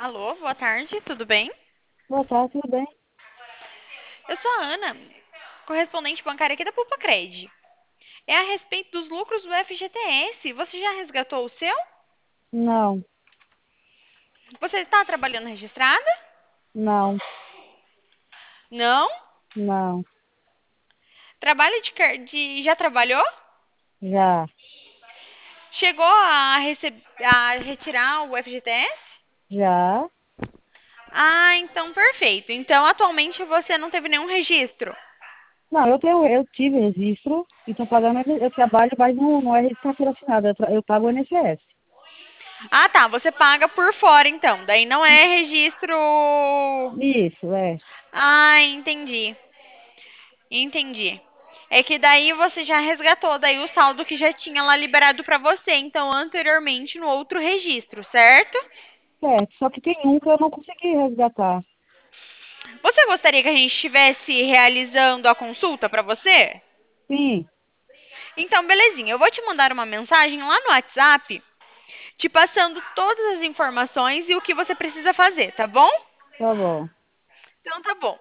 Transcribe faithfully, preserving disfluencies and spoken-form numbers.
Alô, boa tarde, tudo bem? Boa tarde, tudo bem? Eu sou a Ana, correspondente bancária aqui da Pulpacred. É a respeito dos lucros do F G T S. Você já resgatou o seu? Não, Você está trabalhando registrada? não, Não? não, Trabalho de, car- de... Já trabalhou? já, Chegou a, receb... a retirar o F G T S? já. Ah, então perfeito. Então atualmente você não teve nenhum registro. Não, eu tenho, eu tive registro e estou pagando, eu trabalho, mas não, não é registratura assinada, eu, tra- eu pago o I N S S. Ah, tá. Você paga por fora então. Daí não é registro. Isso, é, Ah, entendi. Entendi. É que daí você já resgatou daí o saldo que já tinha lá liberado para você, então anteriormente no outro registro, certo? certo. Só que tem um que eu não consegui resgatar. Você gostaria que a gente estivesse realizando a consulta para você? Sim, Então, belezinha. Eu vou te mandar uma mensagem lá no WhatsApp, te passando todas as informações e o que você precisa fazer, tá bom? tá bom. Então tá bom.